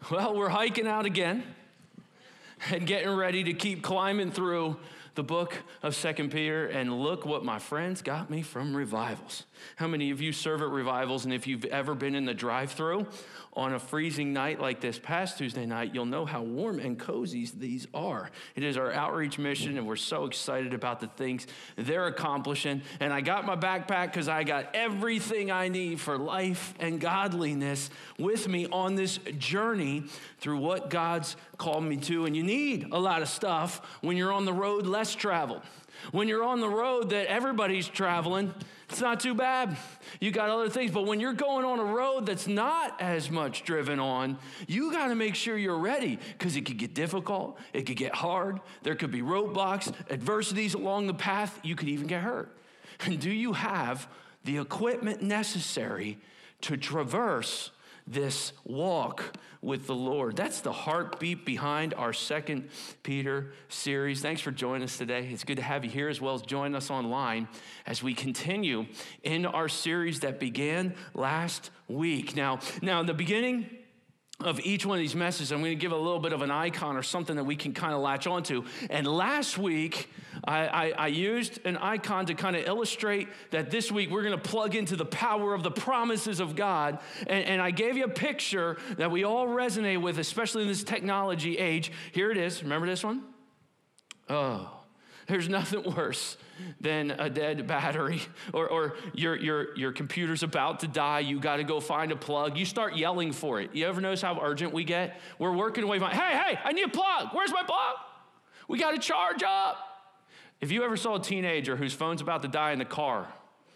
Well, we're hiking out again and getting ready to keep climbing through the book of 2 Peter, and look what my friends got me from revivals. How many of you serve at revivals, and if you've ever been in the drive-thru on a freezing night like this past Tuesday night, you'll know how warm and cozy these are. It is our outreach mission, and we're so excited about the things they're accomplishing. And I got my backpack because I got everything I need for life and godliness with me on this journey through what God's called me to. And you need a lot of stuff when you're on the road less traveled. When you're on the road that everybody's traveling, it's not too bad. You got other things. But when you're going on a road that's not as much driven on, you got to make sure you're ready, because it could get difficult. It could get hard. There could be roadblocks, adversities along the path. You could even get hurt. And do you have the equipment necessary to traverse this walk with the Lord? That's the heartbeat behind our 2 Peter series. Thanks for joining us today. It's good to have you here, as well as join us online as we continue in our series that began last week. Now in the beginning of each one of these messages, I'm going to give a little bit of an icon or something that we can kind of latch onto. And last week, I used an icon to kind of illustrate that this week we're going to plug into the power of the promises of God. And I gave you a picture that we all resonate with, especially in this technology age. Here it is. Remember this one? Oh, there's nothing worse than a dead battery, or your computer's about to die. You got to go find a plug. You start yelling for it. You ever notice how urgent we get? We're working away. Hey, I need a plug. Where's my plug? We got to charge up. If you ever saw a teenager whose phone's about to die in the car,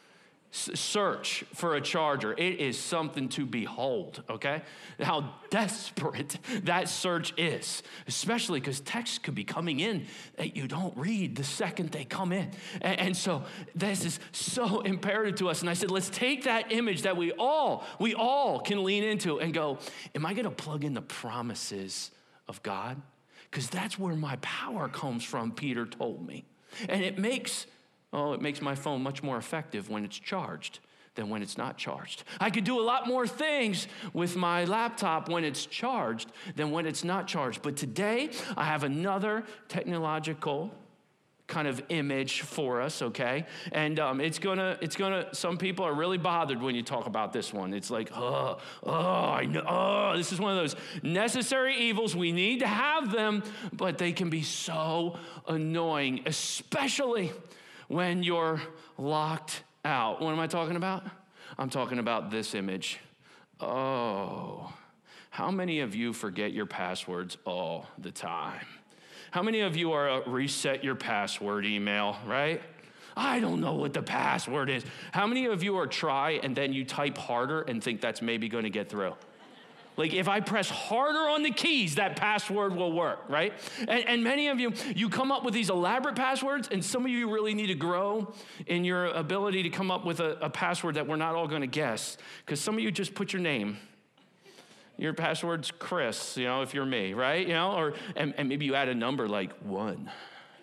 search for a charger. It is something to behold, okay? How desperate that search is, especially because texts could be coming in that you don't read the second they come in. And so this is so imperative to us. And I said, let's take that image that we all can lean into and go, am I going to plug in the promises of God? Because that's where my power comes from, Peter told me. And it makes my phone much more effective when it's charged than when it's not charged. I could do a lot more things with my laptop when it's charged than when it's not charged. But today, I have another technological kind of image for us, okay? And it's gonna, some people are really bothered when you talk about this one. It's like, I know, this is one of those necessary evils. We need to have them, but they can be so annoying, especially when you're locked out. What am I talking about? I'm talking about this image. Oh, how many of you forget your passwords all the time? How many of you are a reset your password email, right? I don't know what the password is. How many of you are try and then you type harder and think that's maybe going to get through? Like, if I press harder on the keys, that password will work, right? And many of you come up with these elaborate passwords, and some of you really need to grow in your ability to come up with a password that we're not all going to guess, because some of you just put your name. Your password's Chris, if you're me, right? And maybe you add a number like 1,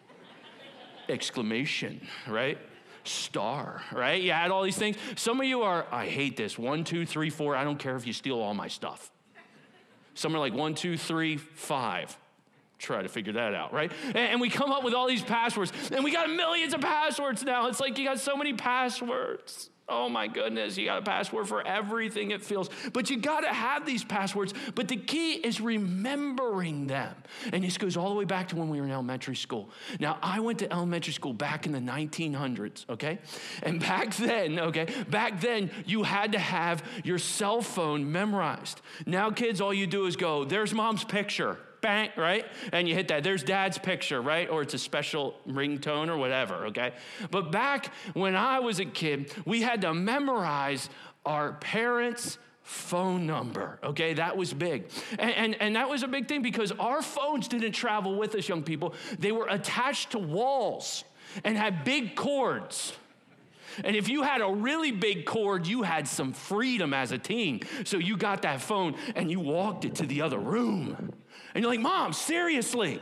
exclamation, right? Star, right? You add all these things. Some of you are, I hate this, 1, 2, 3, 4. I don't care if you steal all my stuff. Some are like 1, 2, 3, 5. Try to figure that out, right? And we come up with all these passwords, and we got millions of passwords now. It's like you got so many passwords. Oh my goodness, you got a password for everything, it feels. But you got to have these passwords. But the key is remembering them. And this goes all the way back to when we were in elementary school. Now, I went to elementary school back in the 1900s, okay? And back then, you had to have your cell phone memorized. Now, kids, all you do is go, there's mom's picture. Bang, right? And you hit that. There's dad's picture, right? Or it's a special ringtone or whatever, okay? But back when I was a kid, we had to memorize our parents' phone number, okay? That was big. And that was a big thing because our phones didn't travel with us, young people. They were attached to walls and had big cords. And if you had a really big cord, you had some freedom as a teen. So you got that phone and you walked it to the other room. And you're like, Mom, seriously.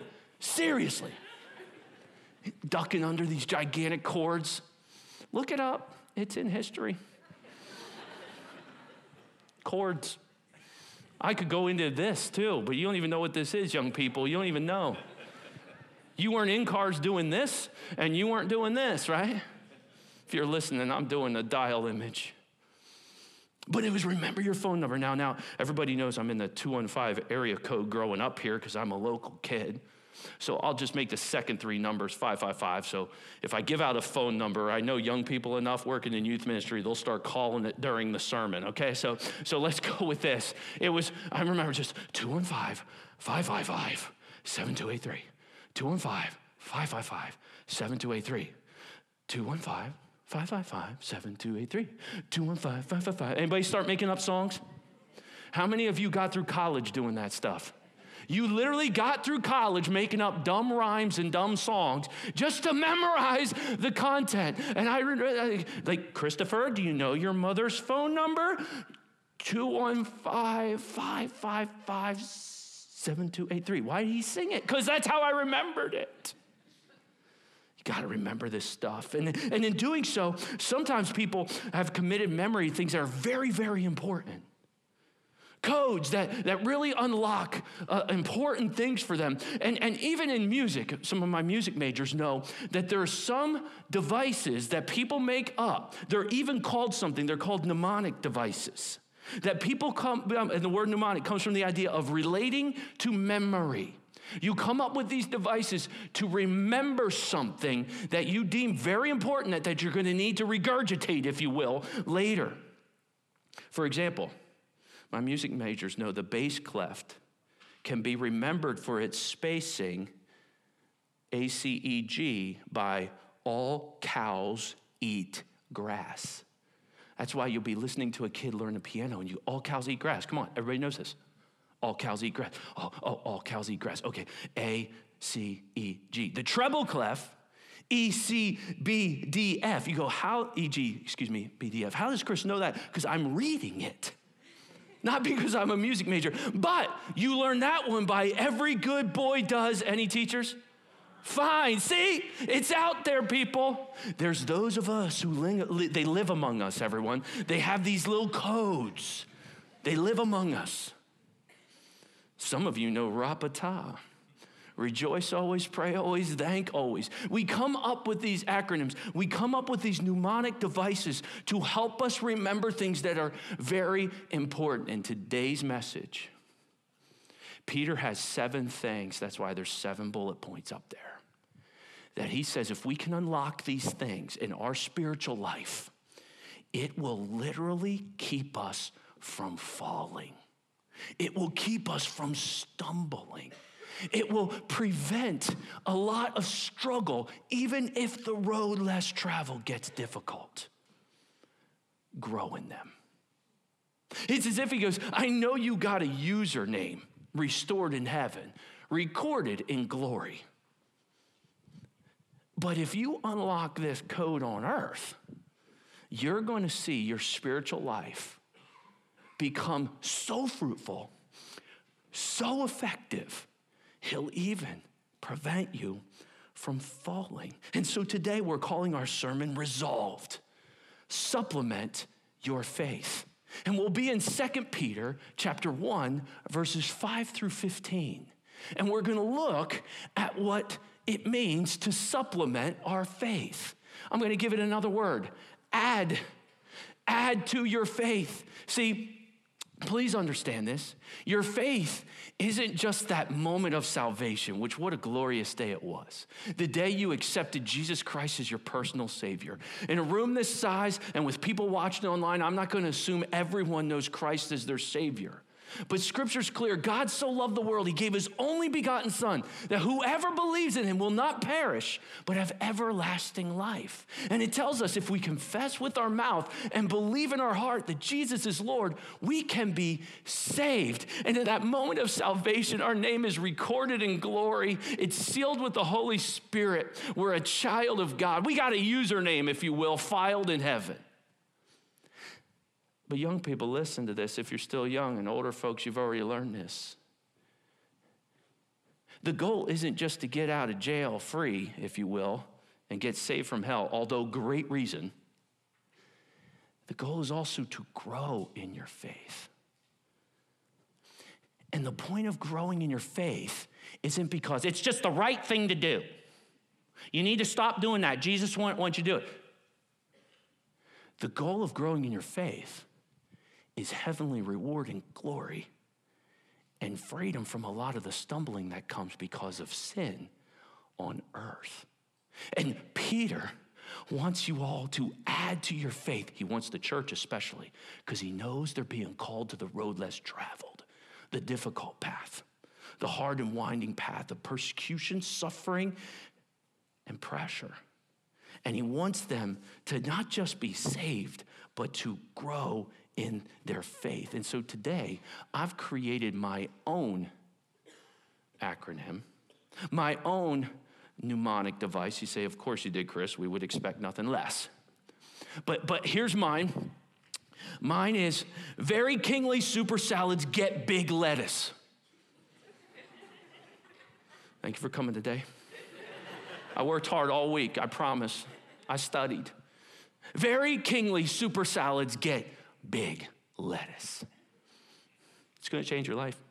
Ducking under these gigantic cords. Look it up. It's in history. Cords. I could go into this too, but you don't even know what this is, young people. You don't even know. You weren't in cars doing this, and you weren't doing this, right? If you're listening, I'm doing a dial image. But it was remember your phone number. Now, everybody knows I'm in the 215 area code growing up here because I'm a local kid. So I'll just make the second three numbers 555. So if I give out a phone number, I know young people enough working in youth ministry, they'll start calling it during the sermon, okay? So let's go with this. I remember just 215-555-7283. 215-555-7283. 215-555-7283. 215-555. Anybody start making up songs? How many of you got through college doing that stuff? You literally got through college making up dumb rhymes and dumb songs just to memorize the content. And like, Christopher, do you know your mother's phone number? 215-555-7283. Why did he sing it? Because that's how I remembered it. You got to remember this stuff. And in doing so, sometimes people have committed memory things that are very, very important. Codes that really unlock important things for them. And even in music, some of my music majors know that there are some devices that people make up. They're even called something. They're called mnemonic devices. That people and the word mnemonic comes from the idea of relating to memory. You come up with these devices to remember something that you deem very important that you're going to need to regurgitate, if you will, later. For example, my music majors know the bass clef can be remembered for its spacing, ACEG, by all cows eat grass. That's why you'll be listening to a kid learn the piano and all cows eat grass. Come on, everybody knows this. All cows eat grass. All cows eat grass. Okay, ACEG. The treble clef, ECBDF. You go, BDF. How does Chris know that? Because I'm reading it. Not because I'm a music major, but you learn that one by every good boy does. Any teachers? Fine. See, it's out there, people. There's those of us they live among us, everyone. They have these little codes. They live among us. Some of you know Rapata. Rejoice always, pray always, thank always. We come up with these acronyms. We come up with these mnemonic devices to help us remember things that are very important. In today's message, Peter has 7 things. That's why there's 7 bullet points up there. That he says if we can unlock these things in our spiritual life, it will literally keep us from falling. It will keep us from stumbling. It will prevent a lot of struggle, even if the road less traveled gets difficult. Grow in them. It's as if he goes, I know you got a username restored in heaven, recorded in glory. But if you unlock this code on earth, you're going to see your spiritual life become so fruitful, so effective, he'll even prevent you from falling. And so today we're calling our sermon Resolved. Supplement your faith. And we'll be in 2 Peter chapter 1, verses 5 through 15. And we're going to look at what it means to supplement our faith. I'm going to give it another word. Add to your faith. See, please understand this. Your faith isn't just that moment of salvation, which what a glorious day it was. The day you accepted Jesus Christ as your personal Savior. In a room this size and with people watching online, I'm not going to assume everyone knows Christ as their Savior. But Scripture's clear. God so loved the world, he gave his only begotten Son, that whoever believes in him will not perish, but have everlasting life. And it tells us if we confess with our mouth and believe in our heart that Jesus is Lord, we can be saved. And at that moment of salvation, our name is recorded in glory. It's sealed with the Holy Spirit. We're a child of God. We got a username, if you will, filed in heaven. But young people, listen to this. If you're still young, and older folks, you've already learned this. The goal isn't just to get out of jail free, if you will, and get saved from hell, although great reason. The goal is also to grow in your faith. And the point of growing in your faith isn't because it's just the right thing to do. You need to stop doing that. Jesus wants you to do it. The goal of growing in your faith is heavenly reward and glory and freedom from a lot of the stumbling that comes because of sin on earth. And Peter wants you all to add to your faith. He wants the church especially, because he knows they're being called to the road less traveled, the difficult path, the hard and winding path of persecution, suffering, and pressure. And he wants them to not just be saved, but to grow in their faith. And so today, I've created my own acronym, my own mnemonic device. You say, of course you did, Chris. We would expect nothing less. But here's mine. Mine is very kingly super salads get big lettuce. Thank you for coming today. I worked hard all week, I promise. I studied. Very kingly super salads get big lettuce. It's going to change your life.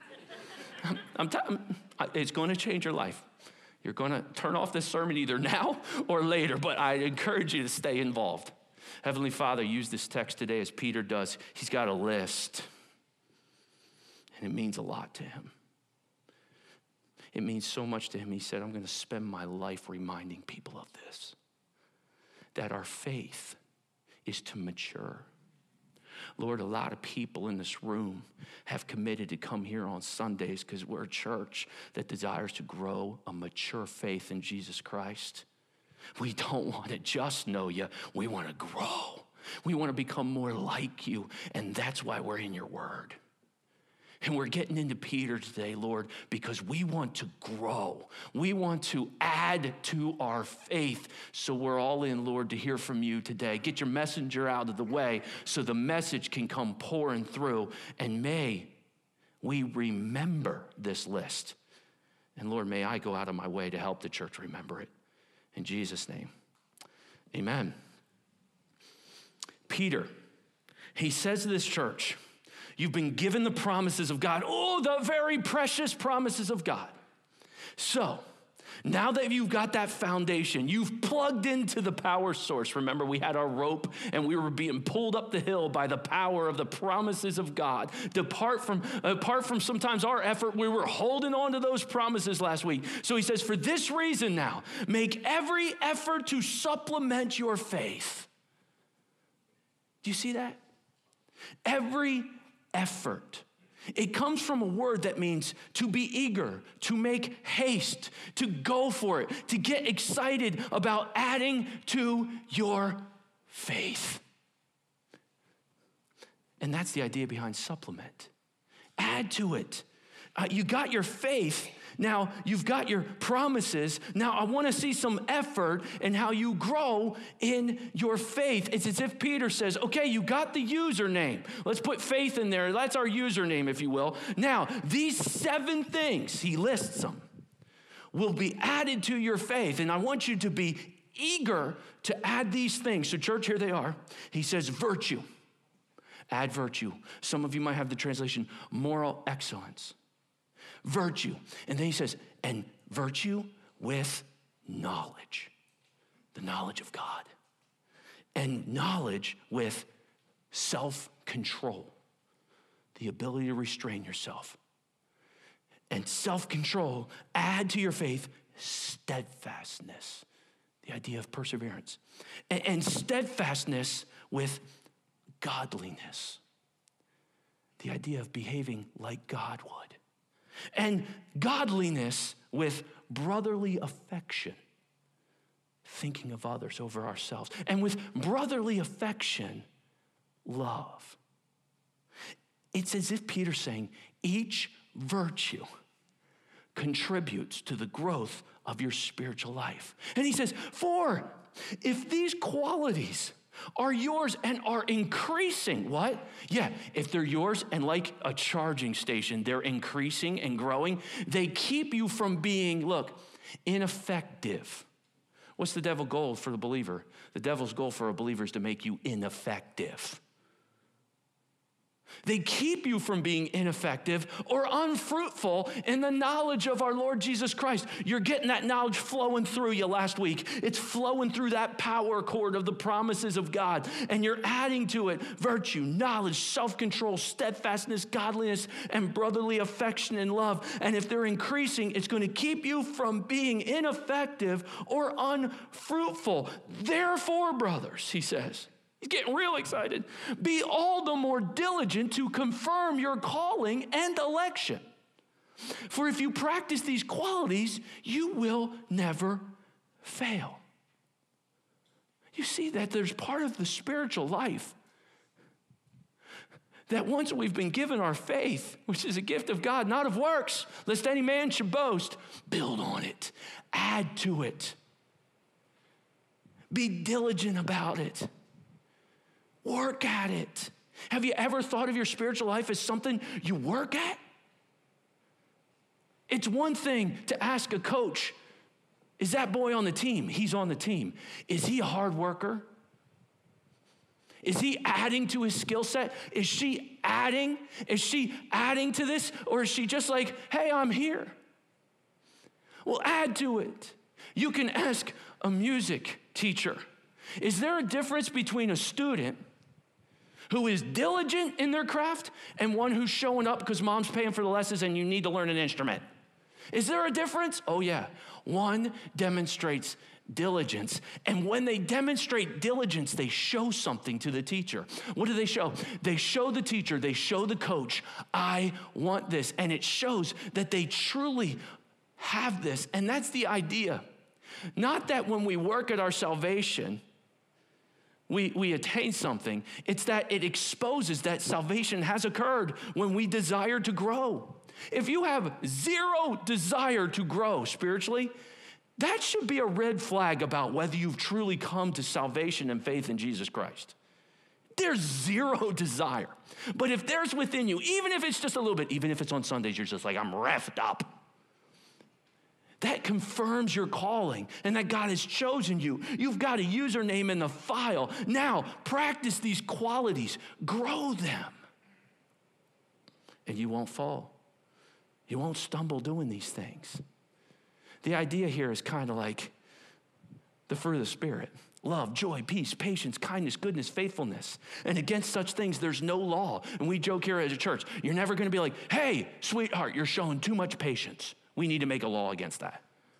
It's going to change your life. You're going to turn off this sermon either now or later, but I encourage you to stay involved. Heavenly Father, use this text today as Peter does. He's got a list, and it means a lot to him. It means so much to him. He said, I'm going to spend my life reminding people of this, that our faith is to mature. Lord, a lot of people in this room have committed to come here on Sundays because we're a church that desires to grow a mature faith in Jesus Christ. We don't want to just know you. We want to grow. We want to become more like you, and that's why we're in your word. And we're getting into Peter today, Lord, because we want to grow. We want to add to our faith. So we're all in, Lord, to hear from you today. Get your messenger out of the way so the message can come pouring through. And may we remember this list. And Lord, may I go out of my way to help the church remember it. In Jesus' name, amen. Peter, he says to this church, you've been given the promises of God. Oh, the very precious promises of God. So now that you've got that foundation, you've plugged into the power source. Remember, we had our rope and we were being pulled up the hill by the power of the promises of God. Apart from sometimes our effort, we were holding on to those promises last week. So he says, for this reason now, make every effort to supplement your faith. Do you see that? Every effort. It comes from a word that means to be eager, to make haste, to go for it, to get excited about adding to your faith. And that's the idea behind supplement. Add to it. You got your faith. Now you've got your promises. Now I want to see some effort in how you grow in your faith. It's as if Peter says, okay, you got the username. Let's put faith in there. That's our username, if you will. Now, these 7 things, he lists them, will be added to your faith. And I want you to be eager to add these things. So church, here they are. He says virtue. Add virtue. Some of you might have the translation moral excellence. Virtue. And then he says, and virtue with knowledge, the knowledge of God. And knowledge with self-control, the ability to restrain yourself. And self-control, add to your faith steadfastness, the idea of perseverance. And steadfastness with godliness, the idea of behaving like God would. And godliness with brotherly affection, thinking of others over ourselves. And with brotherly affection, love. It's as if Peter's saying each virtue contributes to the growth of your spiritual life. And he says, for if these qualities are yours and are increasing. What? Yeah, if they're yours and like a charging station, they're increasing and growing, they keep you from being, look, ineffective. What's the devil's goal for the believer? The devil's goal for a believer is to make you ineffective. They keep you from being ineffective or unfruitful in the knowledge of our Lord Jesus Christ. You're getting that knowledge flowing through you last week. It's flowing through that power cord of the promises of God, and you're adding to it virtue, knowledge, self-control, steadfastness, godliness, and brotherly affection and love. And if they're increasing, it's going to keep you from being ineffective or unfruitful. Therefore, brothers, he says, he's getting real excited. Be all the more diligent to confirm your calling and election. For if you practice these qualities, you will never fail. You see that there's part of the spiritual life that once we've been given our faith, which is a gift of God, not of works, lest any man should boast, build on it, add to it, be diligent about it. Work at it. Have you ever thought of your spiritual life as something you work at? It's one thing to ask a coach, is that boy on the team? He's on the team. Is he a hard worker? Is he adding to his skill set? Is she adding? Is she adding to this? Or is she just like, hey, I'm here? Well, add to it. You can ask a music teacher, is there a difference between a student who is diligent in their craft and one who's showing up because mom's paying for the lessons and you need to learn an instrument? Is there a difference? Oh yeah. One demonstrates diligence, and when they demonstrate diligence, they show something to the teacher. What do they show? They show the teacher, they show the coach, I want this, and it shows that they truly have this, and that's the idea. Not that when we work at our salvation, we attain something. It's that it exposes that salvation has occurred when we desire to grow. If you have zero desire to grow spiritually, that should be a red flag about whether you've truly come to salvation and faith in Jesus Christ. There's zero desire. But if there's within you, even if it's just a little bit, even if it's on Sundays, you're just like, I'm reffed up. That confirms your calling and that God has chosen you. You've got a username in the file. Now, practice these qualities. Grow them. And you won't fall. You won't stumble doing these things. The idea here is kind of like the fruit of the Spirit. Love, joy, peace, patience, kindness, goodness, faithfulness. And against such things, there's no law. And we joke here as a church, you're never going to be like, hey, sweetheart, you're showing too much patience. We need to make a law against that.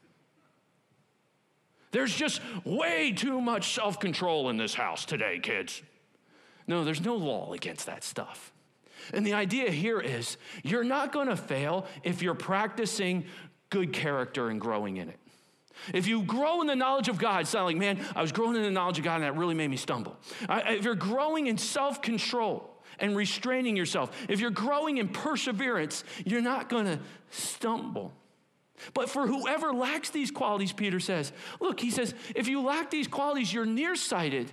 There's just way too much self-control in this house today, kids. No, there's no law against that stuff. And the idea here is you're not going to fail if you're practicing good character and growing in it. If you grow in the knowledge of God, it's not like, man, I was growing in the knowledge of God and that really made me stumble. If you're growing in self-control and restraining yourself, if you're growing in perseverance, you're not going to stumble. But for whoever lacks these qualities, Peter says, look, he says, if you lack these qualities, you're nearsighted.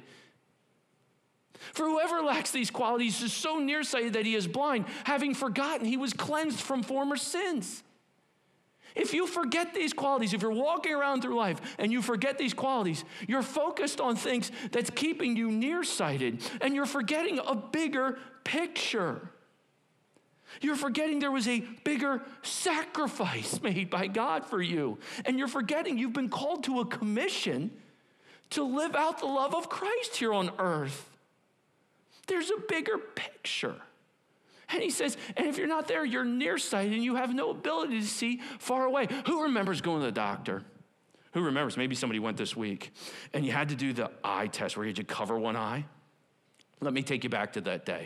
For whoever lacks these qualities is so nearsighted that he is blind, having forgotten he was cleansed from former sins. If you forget these qualities, if you're walking around through life and you forget these qualities, you're focused on things that's keeping you nearsighted, and you're forgetting a bigger picture. You're forgetting there was a bigger sacrifice made by God for you. And you're forgetting you've been called to a commission to live out the love of Christ here on earth. There's a bigger picture. And he says, and if you're not there, you're nearsighted and you have no ability to see far away. Who remembers going to the doctor? Who remembers? Maybe somebody went this week and you had to do the eye test where you had to cover one eye. Let me take you back to that day.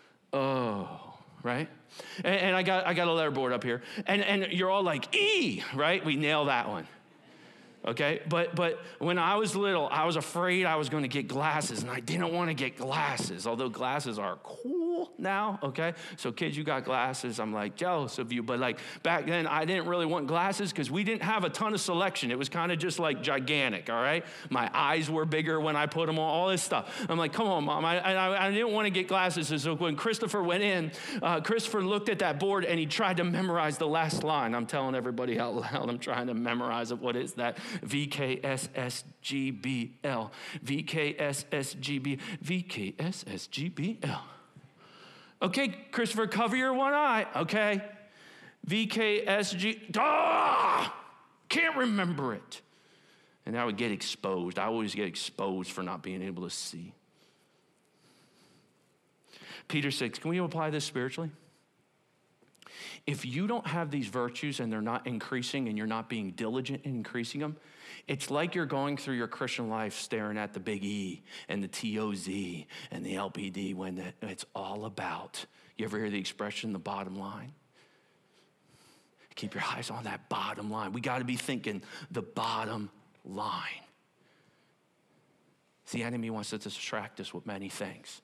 Oh, right? And I got a letter board up here. And you're all like, E, right? We nail that one. Okay, but when I was little, I was afraid I was going to get glasses, and I didn't want to get glasses, although glasses are cool now, okay? So kids, you got glasses, I'm like jealous of you, but like back then, I didn't really want glasses because we didn't have a ton of selection. It was kind of just like gigantic, all right? My eyes were bigger when I put them on, all this stuff. I'm like, come on, Mom, I didn't want to get glasses, and so when Christopher went in, Christopher looked at that board, and he tried to memorize the last line. I'm telling everybody out loud, I'm trying to memorize it. What is that? VKSSGBL, VKSSGB, VKSSGBL. Okay, Christopher, cover your one eye. Okay. VKSG. Can't remember it. And I would get exposed. I always get exposed for not being able to see. Peter says, can we apply this spiritually? If you don't have these virtues and they're not increasing and you're not being diligent in increasing them, it's like you're going through your Christian life staring at the big E and the TOZ and the LPD when it's all about, you ever hear the expression, the bottom line? Keep your eyes on that bottom line. We got to be thinking the bottom line. The enemy wants to distract us with many things.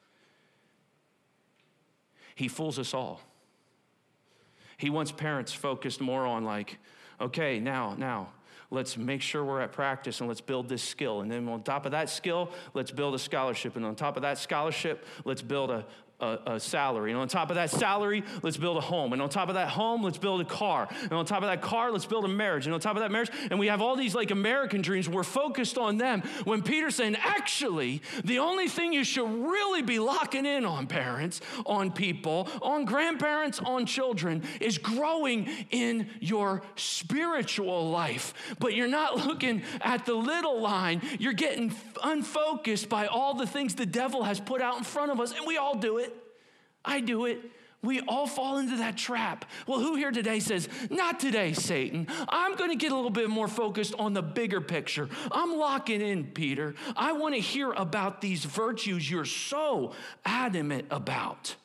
He fools us all. He wants parents focused more on like, okay, now, let's make sure we're at practice and let's build this skill. And then on top of that skill, let's build a scholarship. And on top of that scholarship, let's build a salary. And on top of that salary, let's build a home. And on top of that home, let's build a car. And on top of that car, let's build a marriage. And on top of that marriage, and we have all these like American dreams. We're focused on them. When Peter's saying, actually, the only thing you should really be locking in on, parents, on people, on grandparents, on children, is growing in your spiritual life. But you're not looking at the little line. You're getting unfocused by all the things the devil has put out in front of us. And we all do it. I do it. We all fall into that trap. Well, who here today says, not today, Satan. I'm going to get a little bit more focused on the bigger picture. I'm locking in, Peter. I want to hear about these virtues you're so adamant about.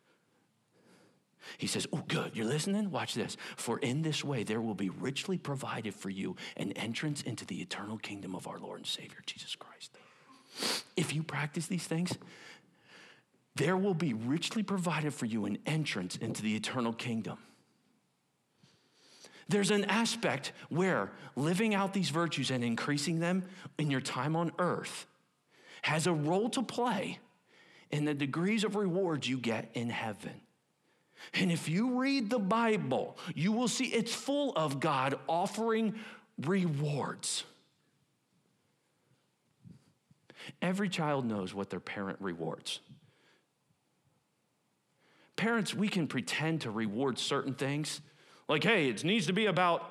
He says, oh, good. You're listening? Watch this. For in this way, there will be richly provided for you an entrance into the eternal kingdom of our Lord and Savior, Jesus Christ. If you practice these things, there will be richly provided for you an entrance into the eternal kingdom. There's an aspect where living out these virtues and increasing them in your time on earth has a role to play in the degrees of rewards you get in heaven. And if you read the Bible, you will see it's full of God offering rewards. Every child knows what their parent rewards. Parents, we can pretend to reward certain things. Like, hey, it needs to be about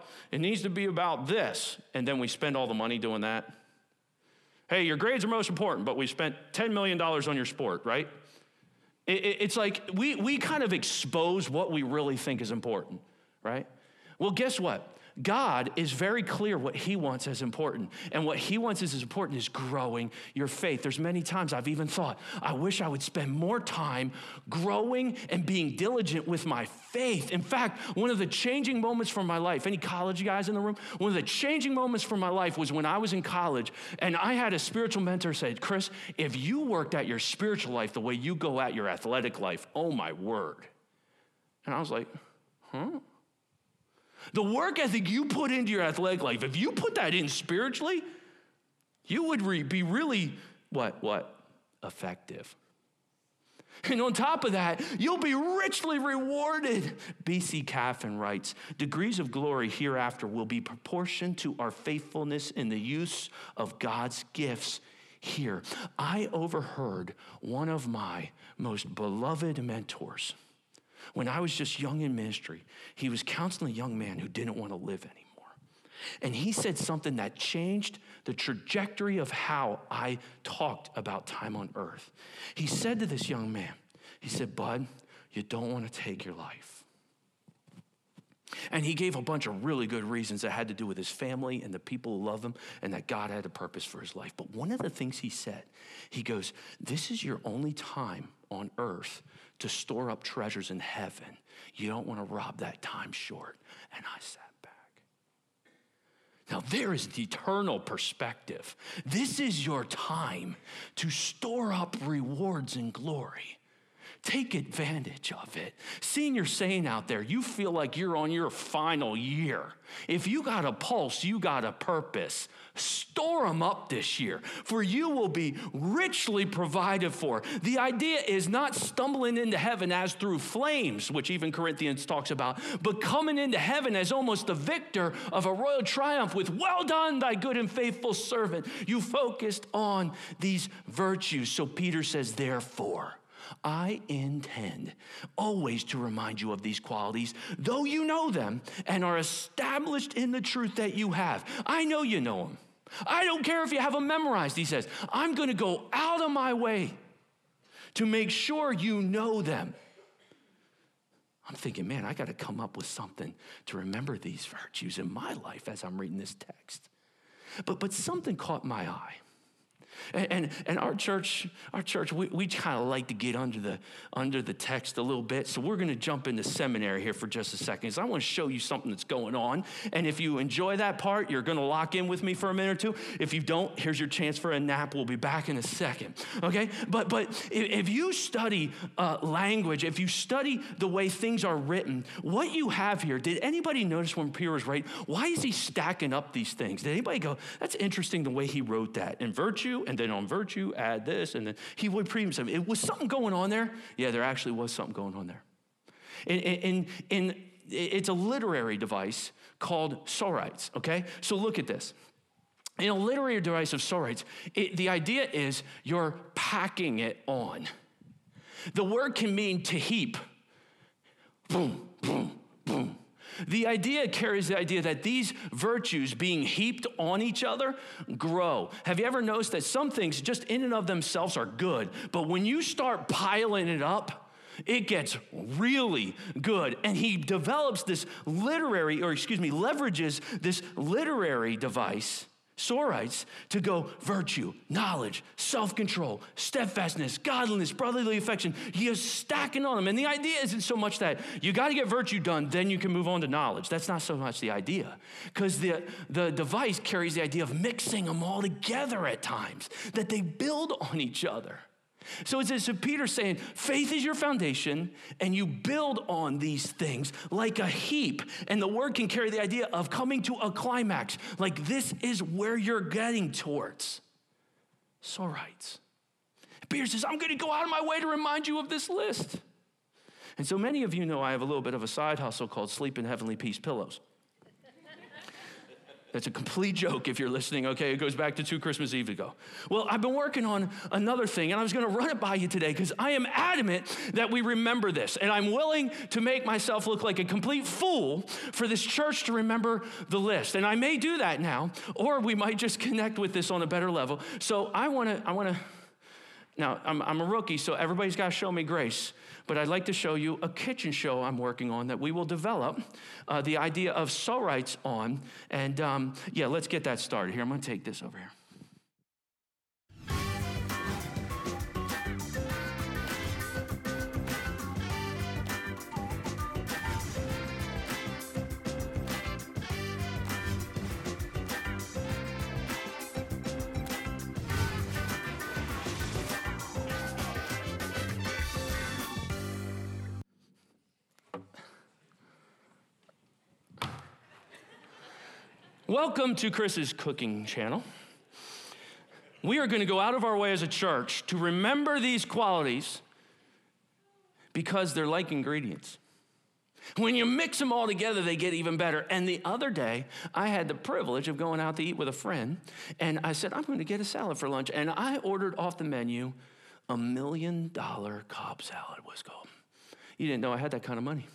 this. And then we spend all the money doing that. Hey, your grades are most important, but we spent $10 million on your sport, right? It's like we kind of expose what we really think is important, right? Well, guess what? God is very clear what he wants as important. And what he wants as important is growing your faith. There's many times I've even thought, I wish I would spend more time growing and being diligent with my faith. In fact, one of the changing moments from my life, any college guys in the room? One of the changing moments from my life was when I was in college and I had a spiritual mentor say, Chris, if you worked at your spiritual life the way you go at your athletic life, oh my word. And I was like, huh? The work ethic you put into your athletic life, if you put that in spiritually, you would be really, effective. And on top of that, you'll be richly rewarded. B.C. Caffin writes, degrees of glory hereafter will be proportioned to our faithfulness in the use of God's gifts here. I overheard one of my most beloved mentors. When I was just young in ministry, he was counseling a young man who didn't want to live anymore. And he said something that changed the trajectory of how I talked about time on earth. He said to this young man, he said, bud, you don't want to take your life. And he gave a bunch of really good reasons that had to do with his family and the people who love him and that God had a purpose for his life. But one of the things he said, he goes, this is your only time on earth to store up treasures in heaven. You don't want to rob that time short. And I sat back. Now there is the eternal perspective. This is your time to store up rewards and glory. Take advantage of it. Senior saying out there, you feel like you're on your final year. If you got a pulse, you got a purpose. Store them up this year, for you will be richly provided for. The idea is not stumbling into heaven as through flames, which even Corinthians talks about, but coming into heaven as almost the victor of a royal triumph with, well done, thy good and faithful servant. You focused on these virtues. So Peter says, therefore, I intend always to remind you of these qualities, though you know them and are established in the truth that you have. I know you know them. I don't care if you have them memorized, he says. I'm going to go out of my way to make sure you know them. I'm thinking, man, I got to come up with something to remember these virtues in my life as I'm reading this text. But something caught my eye. And our church, we kind of like to get under the text a little bit. So we're going to jump into seminary here for just a second. So I want to show you something that's going on. And if you enjoy that part, you're going to lock in with me for a minute or two. If you don't, here's your chance for a nap. We'll be back in a second. Okay? But if you study language, if you study the way things are written, what you have here, did anybody notice when Peter was writing, why is he stacking up these things? Did anybody go, that's interesting the way he wrote that? And virtue, and then on virtue, add this, and then he would preach something. It was something going on there. Yeah, there actually was something going on there. It's a literary device called sorites, okay? So look at this. In a literary device of sorites, the idea is you're packing it on. The word can mean to heap. Boom, boom, boom. The idea carries the idea that these virtues being heaped on each other grow. Have you ever noticed that some things just in and of themselves are good, but when you start piling it up, it gets really good. And he develops this leverages this literary device, sorites, to go virtue, knowledge, self-control, steadfastness, godliness, brotherly affection. He is stacking on them. And the idea isn't so much that you got to get virtue done, then you can move on to knowledge. That's not so much the idea. Because the device carries the idea of mixing them all together at times, that they build on each other. So it's as if Peter's saying, faith is your foundation, and you build on these things like a heap. And the word can carry the idea of coming to a climax, like this is where you're getting towards. Sorites. Peter says, I'm going to go out of my way to remind you of this list. And so many of you know I have a little bit of a side hustle called Sleep in Heavenly Peace Pillows. That's a complete joke if you're listening, okay? It goes back to 2 Christmas Eve ago. Well, I've been working on another thing, and I was going to run it by you today because I am adamant that we remember this, and I'm willing to make myself look like a complete fool for this church to remember the list. And I may do that now, or we might just connect with this on a better level. So I want to. Now, I'm a rookie, so everybody's got to show me grace. But I'd like to show you a kitchen show I'm working on that we will develop the idea of sorites on. And let's get that started here. I'm going to take this over here. Welcome to Chris's cooking channel. We are going to go out of our way as a church to remember these qualities because they're like ingredients. When you mix them all together, they get even better. And the other day, I had the privilege of going out to eat with a friend, and I said, I'm going to get a salad for lunch. And I ordered off the menu $1 million Cobb salad, Wisco. You didn't know I had that kind of money.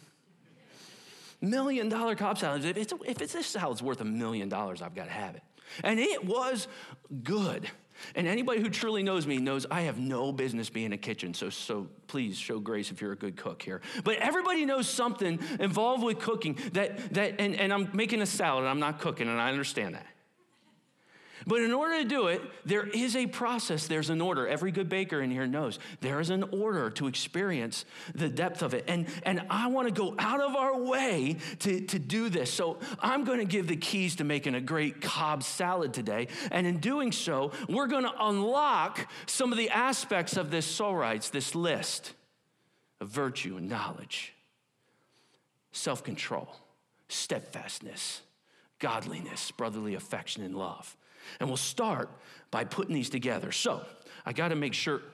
$1 million Cobb salad. If this salad's worth $1 million, I've got to have it. And it was good. And anybody who truly knows me knows I have no business being in a kitchen, so please show grace if you're a good cook here. But everybody knows something involved with cooking and I'm making a salad, and I'm not cooking, and I understand that. But in order to do it, there is a process. There's an order. Every good baker in here knows there is an order to experience the depth of it. And I want to go out of our way to do this. So I'm going to give the keys to making a great Cobb salad today. And in doing so, we're going to unlock some of the aspects of this sorites, this list of virtue and knowledge, self-control, steadfastness, godliness, brotherly affection, and love. And we'll start by putting these together. So I got to make sure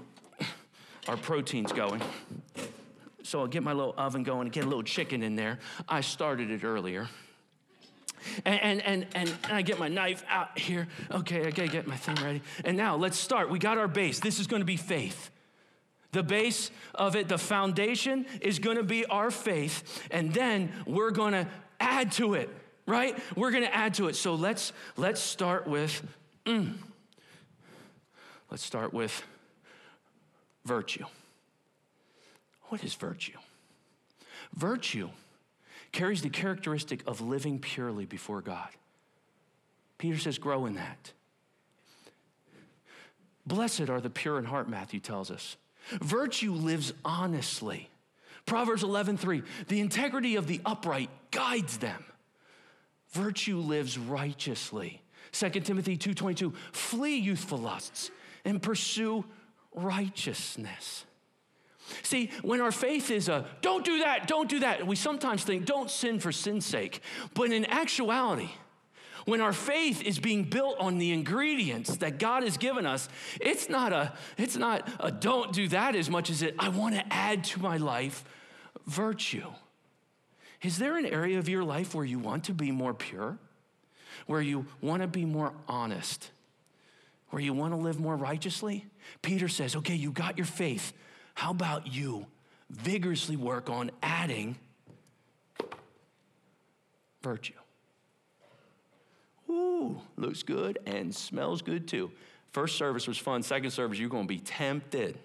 our protein's going. So I'll get my little oven going and get a little chicken in there. I started it earlier. And I get my knife out here. Okay, I got to get my thing ready. And now let's start. We got our base. This is going to be faith. The base of it, the foundation is going to be our faith, and then we're going to add to it, right? We're going to add to it. So let's start with virtue. What is virtue? Virtue carries the characteristic of living purely before God. Peter says, grow in that. Blessed are the pure in heart, Matthew tells us. Virtue lives honestly. Proverbs 11:3, the integrity of the upright guides them. Virtue lives righteously. 2 Timothy 2:22, flee youthful lusts and pursue righteousness. See, when our faith is don't do that, we sometimes think, don't sin for sin's sake. But in actuality, when our faith is being built on the ingredients that God has given us, it's not a don't do that as much as I want to add to my life virtue. Is there an area of your life where you want to be more pure? Where you want to be more honest? Where you want to live more righteously? Peter says, okay, you got your faith. How about you vigorously work on adding virtue? Ooh, looks good and smells good too. First service was fun. Second service, you're going to be tempted.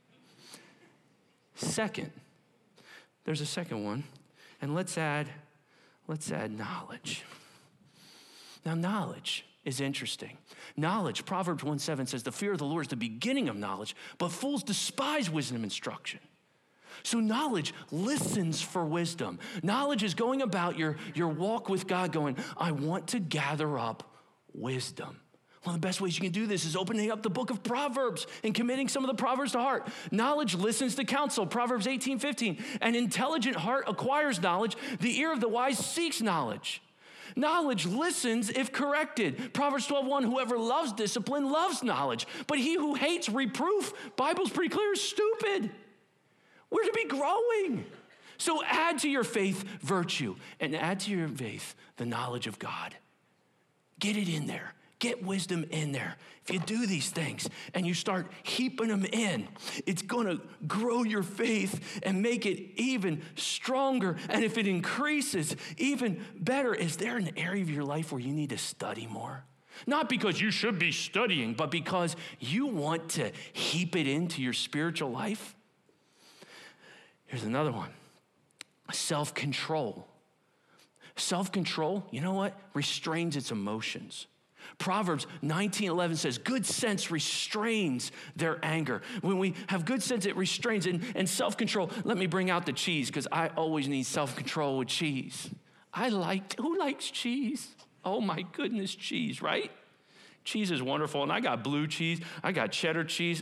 Second, there's a second one, and let's add knowledge. Now, knowledge is interesting. Knowledge, Proverbs 1:7 says, the fear of the Lord is the beginning of knowledge, but fools despise wisdom and instruction. So knowledge listens for wisdom. Knowledge is going about your walk with God going, I want to gather up wisdom. One of the best ways you can do this is opening up the book of Proverbs and committing some of the Proverbs to heart. Knowledge listens to counsel, Proverbs 18:15. An intelligent heart acquires knowledge. The ear of the wise seeks knowledge. Knowledge listens if corrected. Proverbs 12:1, whoever loves discipline loves knowledge, but he who hates reproof, Bible's pretty clear, is stupid. We're to be growing. So add to your faith virtue, and add to your faith the knowledge of God. Get it in there. Get wisdom in there. If you do these things and you start heaping them in, it's going to grow your faith and make it even stronger. And if it increases, even better. Is there an area of your life where you need to study more? Not because you should be studying, but because you want to heap it into your spiritual life? Here's another one. Self-control. Self-control, you know what? Restrains its emotions. Proverbs 19:11 says, good sense restrains their anger. When we have good sense, it restrains. And self-control, let me bring out the cheese, because I always need self-control with cheese. Who likes cheese? Oh my goodness, cheese, right? Cheese is wonderful, and I got blue cheese, I got cheddar cheese.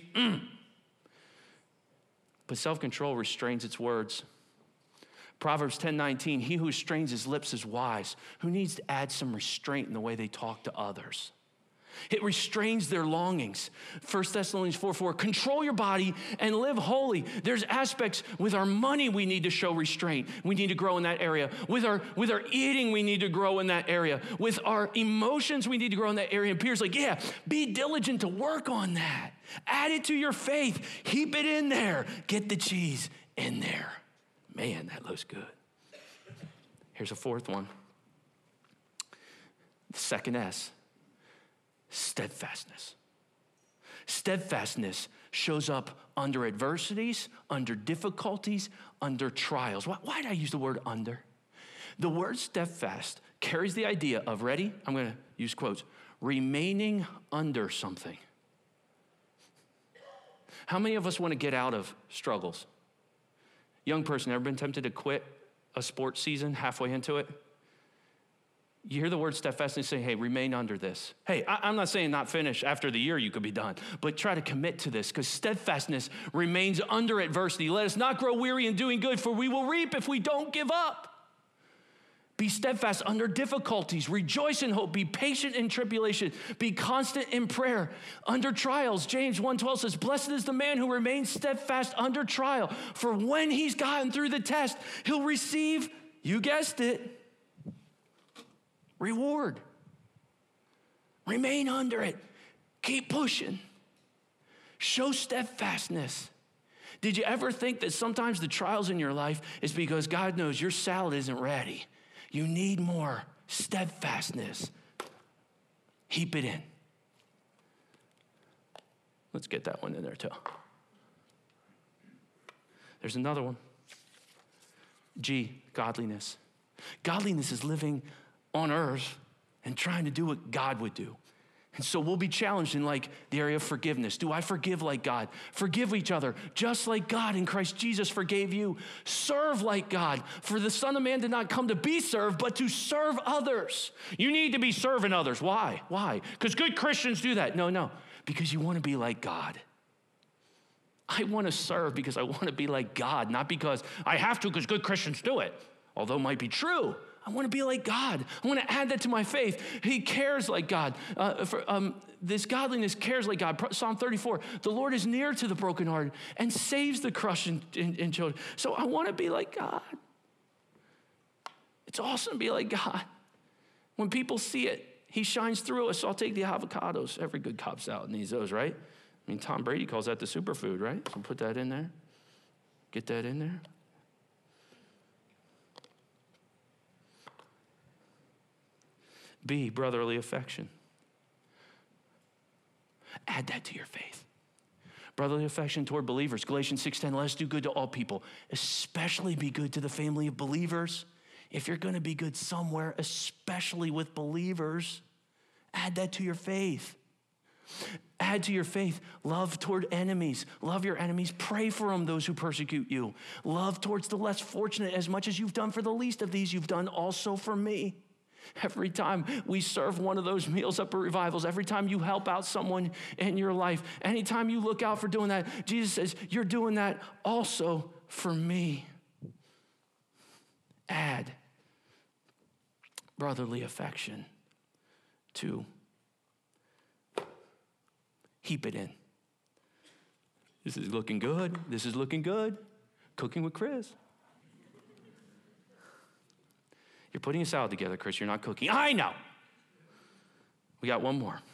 But self-control restrains its words. Proverbs 10:19, he who restrains his lips is wise. Who needs to add some restraint in the way they talk to others? It restrains their longings. 1 Thessalonians 4:4, control your body and live holy. There's aspects with our money we need to show restraint. We need to grow in that area. With our eating, we need to grow in that area. With our emotions, we need to grow in that area. And Peter's like, yeah, be diligent to work on that. Add it to your faith. Heap it in there. Get the cheese in there. Man, that looks good. Here's a fourth one. The second S, steadfastness. Steadfastness shows up under adversities, under difficulties, under trials. Why did I use the word under? The word steadfast carries the idea of, ready? I'm going to use quotes, remaining under something. How many of us want to get out of struggles? Young person, ever been tempted to quit a sports season halfway into it? You hear the word steadfastness say, hey, remain under this. Hey, I'm not saying not finish after the year you could be done, but try to commit to this, because steadfastness remains under adversity. Let us not grow weary in doing good, for we will reap if we don't give up. Be steadfast under difficulties. Rejoice in hope. Be patient in tribulation. Be constant in prayer. Under trials, James 1:12 says, blessed is the man who remains steadfast under trial. For when he's gotten through the test, he'll receive, you guessed it, reward. Remain under it. Keep pushing. Show steadfastness. Did you ever think that sometimes the trials in your life is because God knows your salad isn't ready? You need more steadfastness. Heap it in. Let's get that one in there too. There's another one. G, godliness. Godliness is living on earth and trying to do what God would do. And so we'll be challenged in like the area of forgiveness. Do I forgive like God? Forgive each other, just like God in Christ Jesus forgave you. Serve like God. For the Son of Man did not come to be served, but to serve others. You need to be serving others. Why? Why? Because good Christians do that. No. Because you want to be like God. I want to serve because I want to be like God, not because I have to because good Christians do it, although it might be true. I want to be like God. I want to add that to my faith. He cares like God. This godliness cares like God. Psalm 34, the Lord is near to the brokenhearted and saves the crushed in children. So I want to be like God. It's awesome to be like God. When people see it, he shines through us. So I'll take the avocados. Every good cop salad needs those, right? I mean, Tom Brady calls that the superfood, right? So put that in there. Get that in there. B, brotherly affection. Add that to your faith. Brotherly affection toward believers. Galatians 6:10, let us do good to all people, especially be good to the family of believers. If you're going to be good somewhere, especially with believers, add that to your faith. Add to your faith love toward enemies. Love your enemies. Pray for them, those who persecute you. Love towards the less fortunate. As much as you've done for the least of these, you've done also for me. Every time we serve one of those meals up at Revivals, every time you help out someone in your life, anytime you look out for doing that, Jesus says, you're doing that also for me. Add brotherly affection to heap it in. This is looking good. This is looking good. Cooking with Chris. You're putting a salad together, Chris. You're not cooking. I know. We got one more.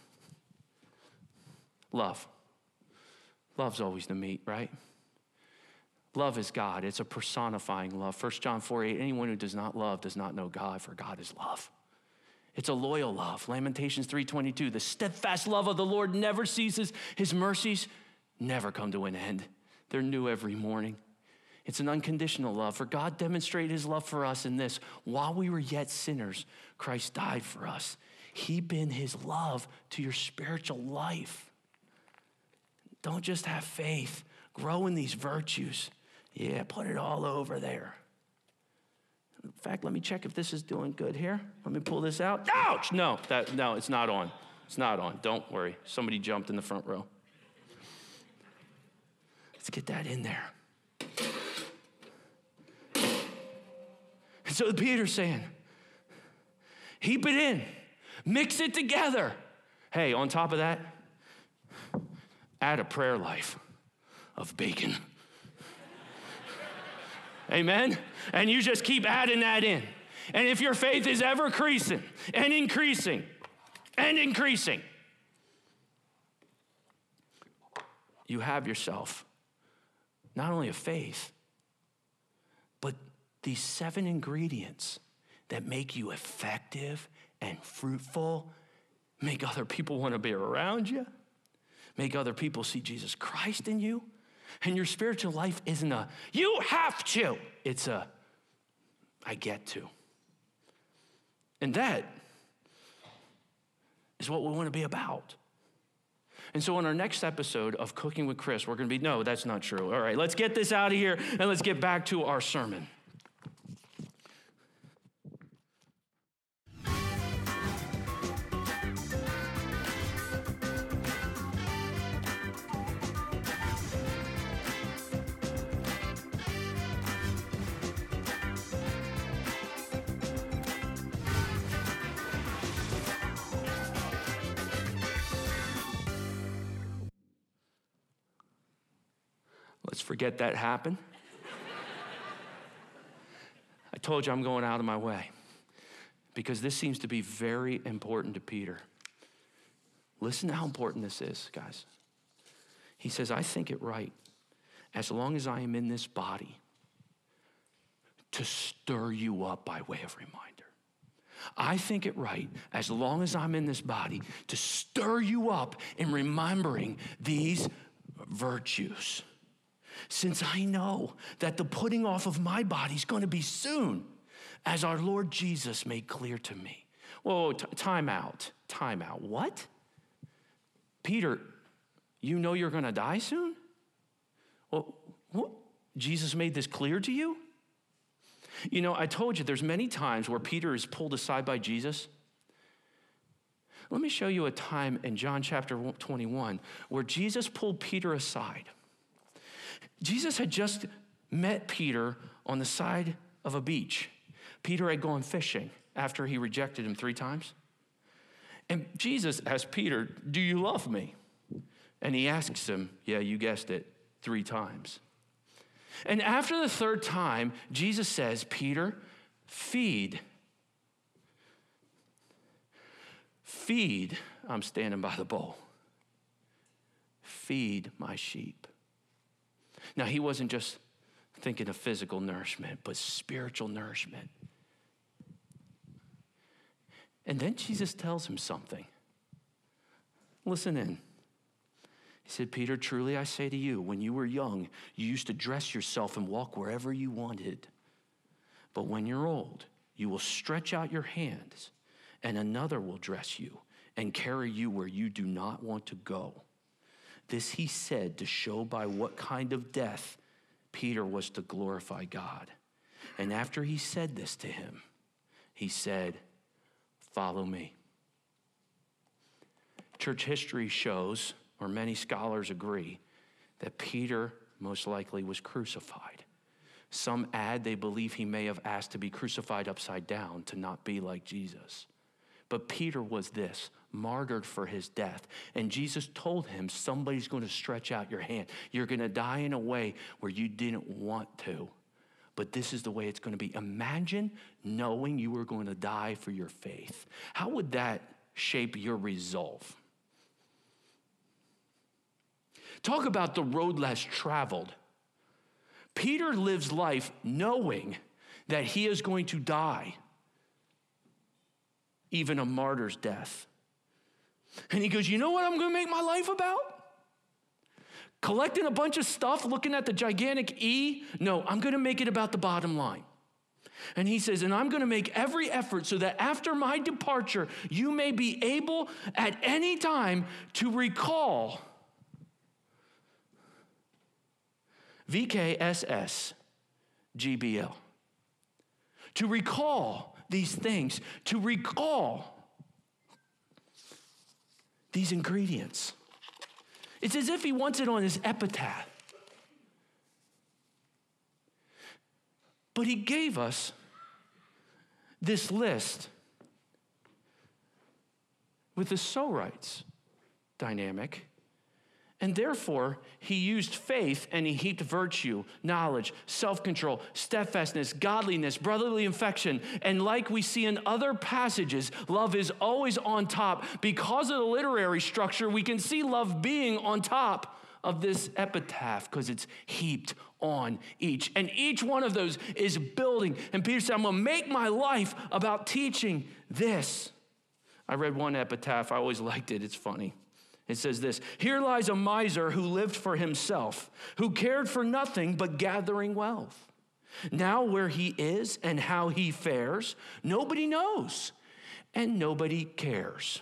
Love. Love's always the meat, right? Love is God. It's a personifying love. 1 John 4:8, anyone who does not love does not know God, for God is love. It's a loyal love. Lamentations 3:22, the steadfast love of the Lord never ceases. His mercies never come to an end. They're new every morning. It's an unconditional love. For God demonstrated his love for us in this. While we were yet sinners, Christ died for us. Heap in his love to your spiritual life. Don't just have faith. Grow in these virtues. Yeah, put it all over there. In fact, let me check if this is doing good here. Let me pull this out. Ouch! No, it's not on. It's not on. Don't worry. Somebody jumped in the front row. Let's get that in there. And so Peter's saying, heap it in, mix it together. Hey, on top of that, add a prayer life of bacon. Amen? And you just keep adding that in. And if your faith is ever increasing and increasing and increasing, you have yourself not only a faith, but these 7 ingredients that make you effective and fruitful, make other people want to be around you, make other people see Jesus Christ in you. And your spiritual life isn't a, you have to. It's a, I get to. And that is what we want to be about. And so on our next episode of Cooking with Chris, we're going to be, no, that's not true. All right, let's get this out of here and let's get back to our sermon. Let's forget that happened. I told you I'm going out of my way because this seems to be very important to Peter. Listen to how important this is, guys. He says, I think it right as long as I am in this body, to stir you up by way of reminder. I think it right, as long as I'm in this body, to stir you up in remembering these virtues. Since I know that the putting off of my body is going to be soon, as our Lord Jesus made clear to me. Whoa, time out. What? Peter, you know you're going to die soon? Well, what? Jesus made this clear to you? You know, I told you there's many times where Peter is pulled aside by Jesus. Let me show you a time in John chapter 21 where Jesus pulled Peter aside. Jesus had just met Peter on the side of a beach. Peter had gone fishing after he rejected him 3 times. And Jesus asked Peter, do you love me? And he asks him, yeah, you guessed it, 3 times. And after the 3rd time, Jesus says, Peter, feed. I'm standing by the bowl. Feed my sheep. Now, he wasn't just thinking of physical nourishment, but spiritual nourishment. And then Jesus tells him something. Listen in. He said, Peter, truly I say to you, when you were young, you used to dress yourself and walk wherever you wanted. But when you're old, you will stretch out your hands, and another will dress you and carry you where you do not want to go. This he said to show by what kind of death Peter was to glorify God. And after he said this to him, he said, follow me. Church history shows, or many scholars agree, that Peter most likely was crucified. Some add they believe he may have asked to be crucified upside down to not be like Jesus. But Peter was this, martyred for his death. And Jesus told him, somebody's going to stretch out your hand. You're going to die in a way where you didn't want to. But this is the way it's going to be. Imagine knowing you were going to die for your faith. How would that shape your resolve? Talk about the road less traveled. Peter lives life knowing that he is going to die, even a martyr's death. And he goes, you know what I'm going to make my life about? Collecting a bunch of stuff, looking at the gigantic E? No, I'm going to make it about the bottom line. And he says, and I'm going to make every effort so that after my departure, you may be able at any time to recall VKSS GBL. To recall these things, to recall these ingredients. It's as if he wants it on his epitaph. But he gave us this list with the so-rights dynamic. And therefore, he used faith and he heaped virtue, knowledge, self-control, steadfastness, godliness, brotherly affection. And like we see in other passages, love is always on top. Because of the literary structure, we can see love being on top of this epitaph because it's heaped on each. And each one of those is building. And Peter said, I'm going to make my life about teaching this. I read one epitaph. I always liked it. It's funny. It says this, here lies a miser who lived for himself, who cared for nothing but gathering wealth. Now where he is and how he fares, nobody knows and nobody cares.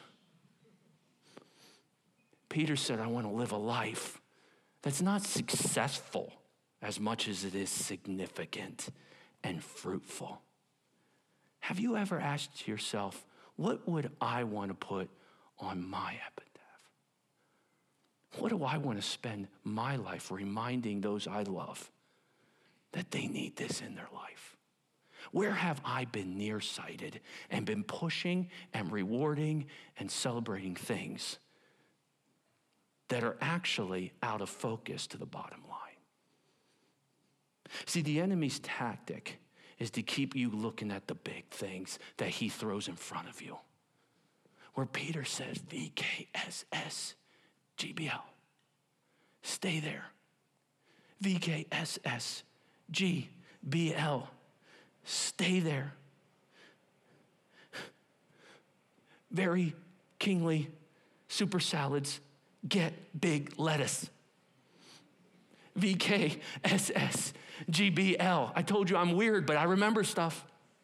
Peter said, I want to live a life that's not successful as much as it is significant and fruitful. Have you ever asked yourself, what would I want to put on my epitaph? What do I want to spend my life reminding those I love that they need this in their life? Where have I been nearsighted and been pushing and rewarding and celebrating things that are actually out of focus to the bottom line? See, the enemy's tactic is to keep you looking at the big things that he throws in front of you. Where Peter says, VKSS GBL. Stay there. VKSSGBL. Stay there. Very kingly super salads get big lettuce. VKSSGBL. I told you I'm weird, but I remember stuff.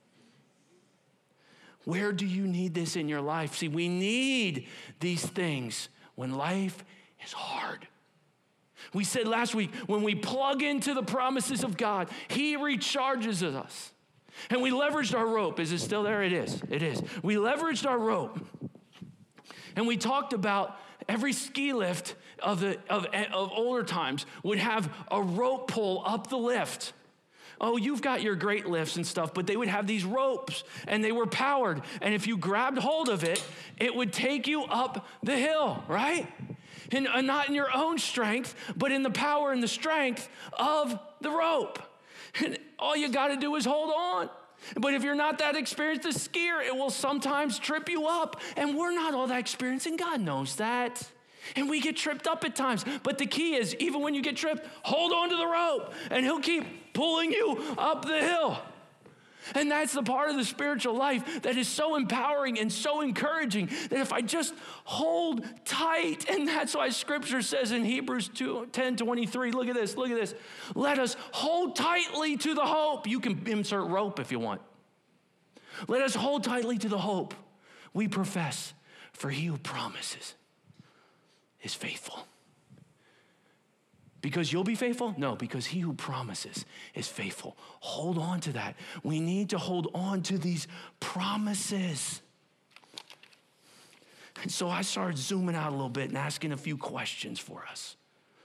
Where do you need this in your life? See, we need these things when life is hard. We said last week, when we plug into the promises of God, He recharges us. And we leveraged our rope. Is it still there? It is. It is. We leveraged our rope. And we talked about every ski lift of older times would have a rope pull up the lift. Oh, you've got your great lifts and stuff, but they would have these ropes, and they were powered. And if you grabbed hold of it, it would take you up the hill, right? And not in your own strength, but in the power and the strength of the rope. And all you got to do is hold on. But if you're not that experienced a skier, it will sometimes trip you up. And we're not all that experienced, and God knows that. And we get tripped up at times. But the key is, even when you get tripped, hold on to the rope, and He'll keep pulling you up the hill. And that's the part of the spiritual life that is so empowering and so encouraging, that if I just hold tight, and that's why Scripture says in Hebrews 10:23, look at this. Let us hold tightly to the hope. You can insert rope if you want. Let us hold tightly to the hope we profess, for He who promises is faithful. Because you'll be faithful? No, because He who promises is faithful. Hold on to that. We need to hold on to these promises. And so I started zooming out a little bit and asking a few questions for us.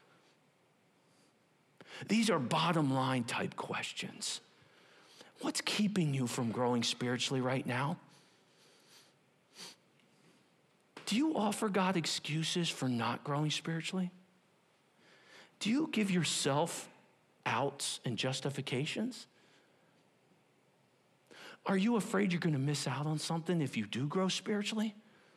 These are bottom line type questions. What's keeping you from growing spiritually right now? Do you offer God excuses for not growing spiritually? Do you give yourself outs and justifications? Are you afraid you're going to miss out on something if you do grow spiritually?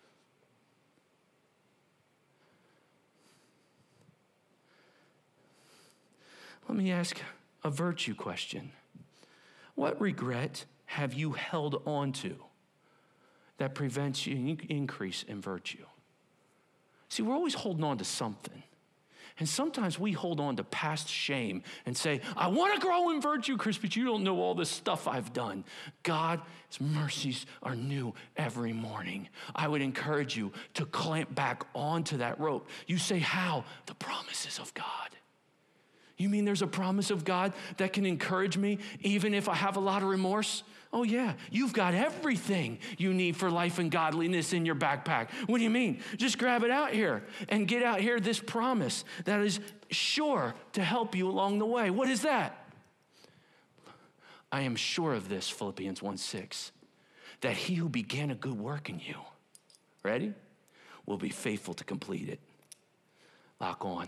Let me ask a virtue question. What regret have you held on to that prevents you an increase in virtue? See, we're always holding on to something. And sometimes we hold on to past shame and say, I want to grow in virtue, Chris, but you don't know all this stuff I've done. God's mercies are new every morning. I would encourage you to clamp back onto that rope. You say, how? The promises of God. You mean there's a promise of God that can encourage me even if I have a lot of remorse? Oh yeah, you've got everything you need for life and godliness in your backpack. What do you mean? Just grab it out here and get out here this promise that is sure to help you along the way. What is that? I am sure of this, Philippians 1:6, that He who began a good work in you, ready, will be faithful to complete it. Lock on.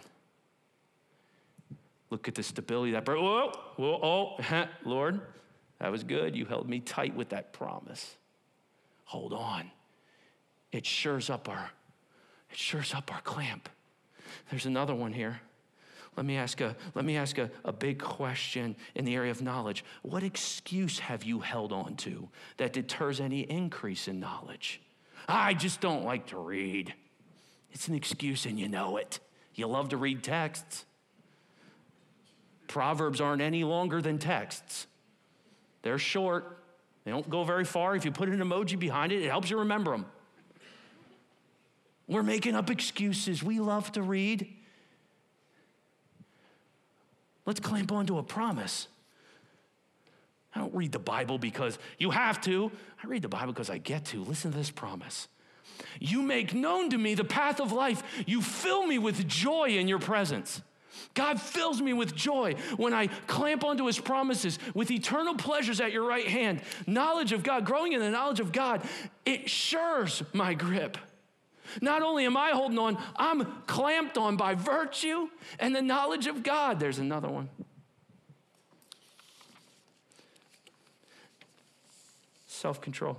Look at the stability of that. Lord, that was good. You held me tight with that promise. Hold on. It shores up our clamp. There's another one here. Let me ask a big question in the area of knowledge. What excuse have you held on to that deters any increase in knowledge? I just don't like to read. It's an excuse and you know it. You love to read texts. Proverbs aren't any longer than texts. They're short. They don't go very far. If you put an emoji behind it, it helps you remember them. We're making up excuses. We love to read. Let's clamp onto a promise. I don't read the Bible because you have to. I read the Bible because I get to. Listen to this promise. You make known to me the path of life. You fill me with joy in your presence. God fills me with joy when I clamp onto His promises with eternal pleasures at your right hand. Knowledge of God, growing in the knowledge of God, it sures my grip. Not only am I holding on, I'm clamped on by virtue and the knowledge of God. There's another one. Self-control.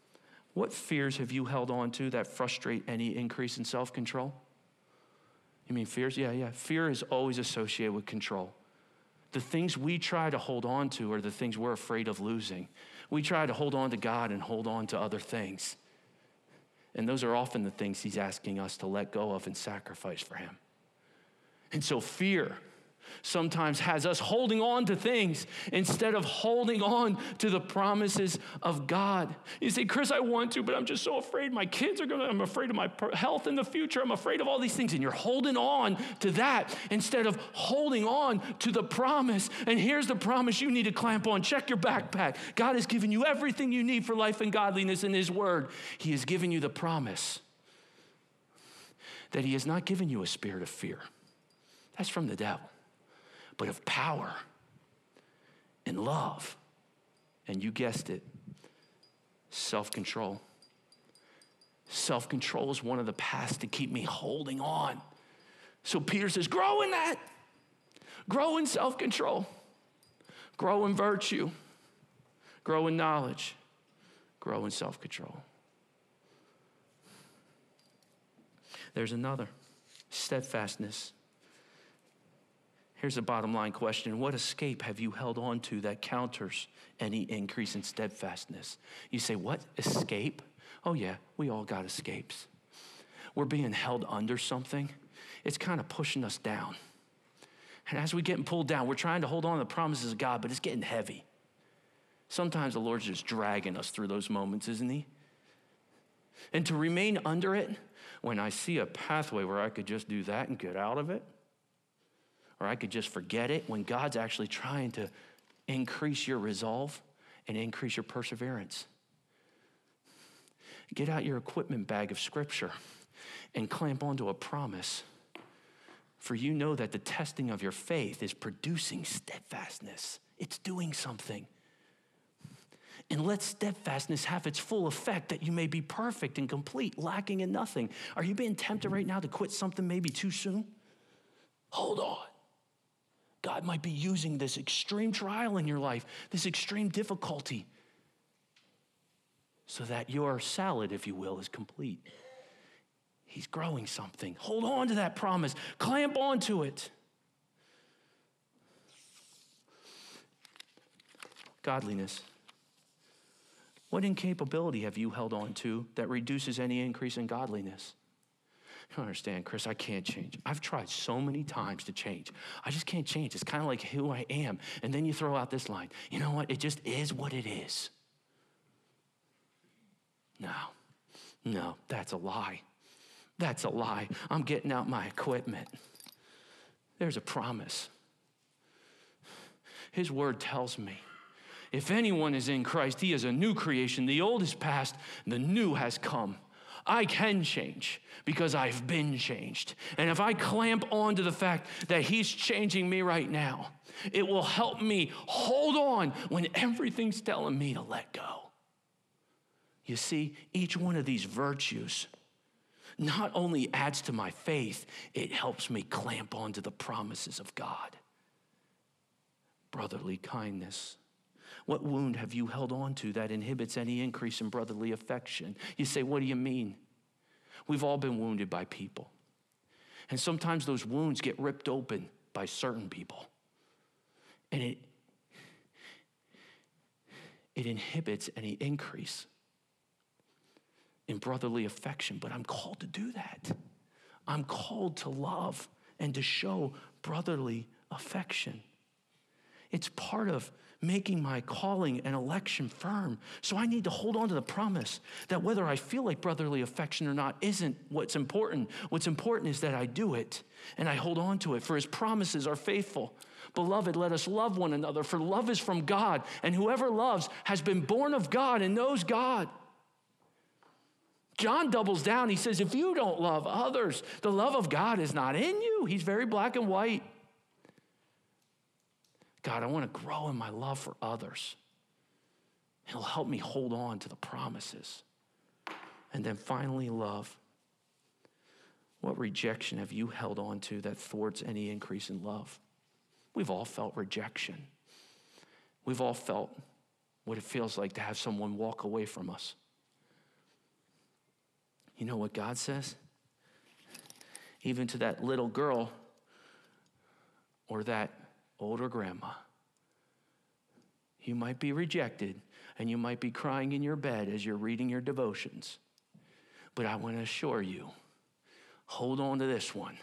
What fears have you held on to that frustrate any increase in self-control? You mean fears? Yeah. Fear is always associated with control. The things we try to hold on to are the things we're afraid of losing. We try to hold on to God and hold on to other things. And those are often the things he's asking us to let go of and sacrifice for him. And so fear sometimes has us holding on to things instead of holding on to the promises of God. You say, Chris, I want to, but I'm just so afraid my kids are I'm afraid of my health in the future. I'm afraid of all these things. And you're holding on to that instead of holding on to the promise. And here's the promise you need to clamp on. Check your backpack. God has given you everything you need for life and godliness in his word. He has given you the promise that he has not given you a spirit of fear. That's from the devil. But of power and love, and you guessed it, self-control. Self-control is one of the paths to keep me holding on. So Peter says, grow in that. Grow in self-control. Grow in virtue. Grow in knowledge. Grow in self-control. There's another, steadfastness. Here's the bottom line question. What escape have you held on to that counters any increase in steadfastness? You say, what escape? Oh yeah, we all got escapes. We're being held under something. It's kind of pushing us down. And as we're getting pulled down, we're trying to hold on to the promises of God, but it's getting heavy. Sometimes the Lord's just dragging us through those moments, isn't he? And to remain under it, when I see a pathway where I could just do that and get out of it, or I could just forget it, when God's actually trying to increase your resolve and increase your perseverance. Get out your equipment bag of scripture and clamp onto a promise. For you know that the testing of your faith is producing steadfastness. It's doing something. And let steadfastness have its full effect, that you may be perfect and complete, lacking in nothing. Are you being tempted right now to quit something maybe too soon? Hold on. God might be using this extreme trial in your life, this extreme difficulty, so that your salad, if you will, is complete. He's growing something. Hold on to that promise. Clamp onto it. Godliness. What incapability have you held on to that reduces any increase in godliness? You don't understand, Chris, I can't change. I've tried so many times to change. I just can't change. It's kind of like who I am. And then you throw out this line. You know what? It just is what it is. No, that's a lie. That's a lie. I'm getting out my equipment. There's a promise. His word tells me, if anyone is in Christ, he is a new creation. The old is past, the new has come. I can change because I've been changed. And if I clamp on to the fact that he's changing me right now, it will help me hold on when everything's telling me to let go. You see, each one of these virtues not only adds to my faith, it helps me clamp onto the promises of God. Brotherly kindness. What wound have you held on to that inhibits any increase in brotherly affection? You say, what do you mean? We've all been wounded by people. And sometimes those wounds get ripped open by certain people. And it inhibits any increase in brotherly affection. But I'm called to do that. I'm called to love and to show brotherly affection. It's part of making my calling and election firm. So I need to hold on to the promise that whether I feel like brotherly affection or not isn't what's important. What's important is that I do it and I hold on to it, for his promises are faithful. Beloved, let us love one another, for love is from God, and whoever loves has been born of God and knows God. John doubles down. He says, if you don't love others, the love of God is not in you. He's very black and white. God, I want to grow in my love for others. It'll help me hold on to the promises. And then finally, love. What rejection have you held on to that thwarts any increase in love? We've all felt rejection. We've all felt what it feels like to have someone walk away from us. You know what God says? even to that little girl or that older grandma. You might be rejected, and you might be crying in your bed as you're reading your devotions. But I want to assure you, hold on to this one.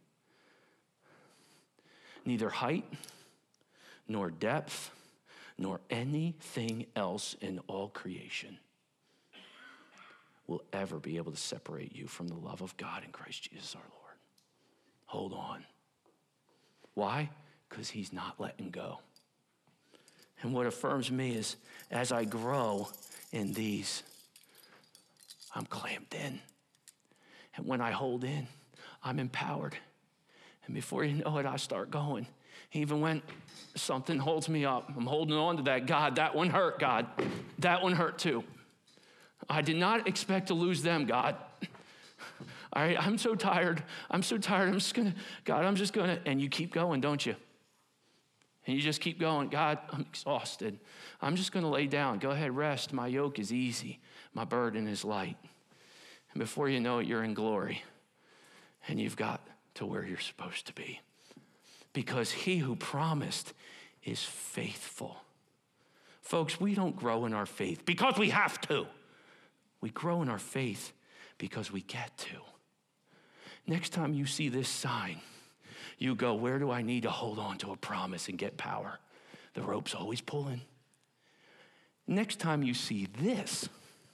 Neither height, nor depth, nor anything else in all creation will ever be able to separate you from the love of God in Christ Jesus our Lord. Hold on. Why? Because he's not letting go. And what affirms me is as I grow in these, I'm clamped in. And when I hold in, I'm empowered. And before you know it, I start going. Even when something holds me up, I'm holding on to that. God, that one hurt, God. That one hurt too. I did not expect to lose them, God. All right, I'm so tired. I'm just going to, and you keep going, don't you? And you just keep going. God, I'm exhausted. I'm just going to lay down. Go ahead, rest. My yoke is easy. My burden is light. And before you know it, you're in glory. And you've got to where you're supposed to be. Because he who promised is faithful. Folks, we don't grow in our faith because we have to. We grow in our faith because we get to. Next time you see this sign, you go, where do I need to hold on to a promise and get power? The rope's always pulling. Next time you see this,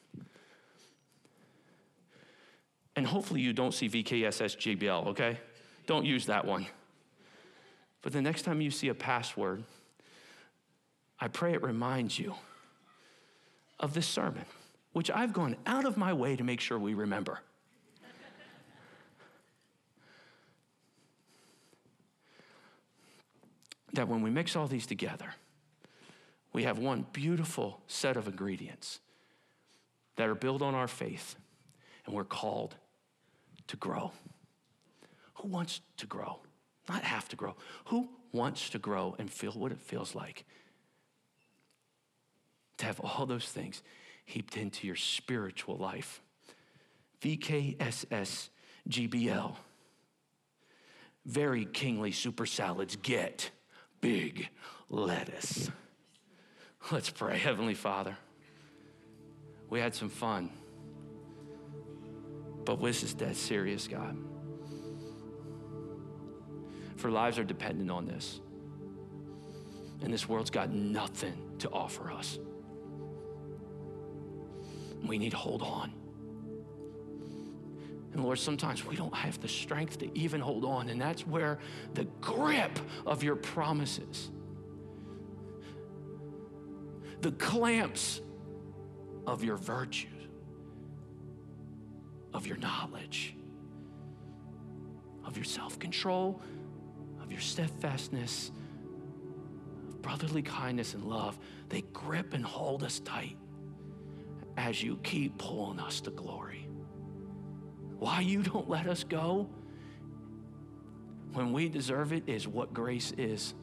and hopefully you don't see VKSSGBL, okay? Don't use that one. But the next time you see a password, I pray it reminds you of this sermon, which I've gone out of my way to make sure we remember. That when we mix all these together, we have one beautiful set of ingredients that are built on our faith, and we're called to grow. Who wants to grow? Not have to grow. Who wants to grow and feel what it feels like to have all those things heaped into your spiritual life? VKSSGBL. Very kingly super salads get big lettuce. Let's pray. Heavenly Father, we had some fun, but this is dead serious, God. For lives are dependent on this. And this world's got nothing to offer us. We need to hold on. And Lord, sometimes we don't have the strength to even hold on, and that's where the grip of your promises, the clamps of your virtues, of your knowledge, of your self-control, of your steadfastness, of brotherly kindness and love, they grip and hold us tight as you keep pulling us to glory. Why you don't let us go when we deserve it is what grace is.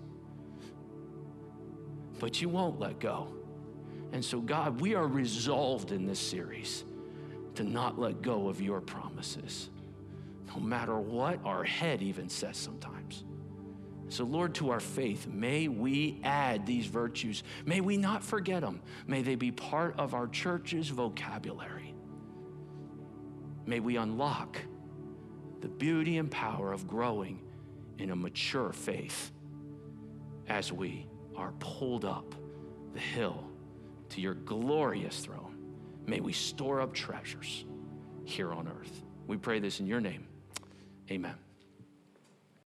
But you won't let go. And so, God, we are resolved in this series to not let go of your promises, no matter what our head even says sometimes. So, Lord, to our faith, may we add these virtues. May we not forget them. May they be part of our church's vocabulary. May we unlock the beauty and power of growing in a mature faith as we are pulled up the hill to your glorious throne. May we store up treasures here on earth. We pray this in your name. Amen.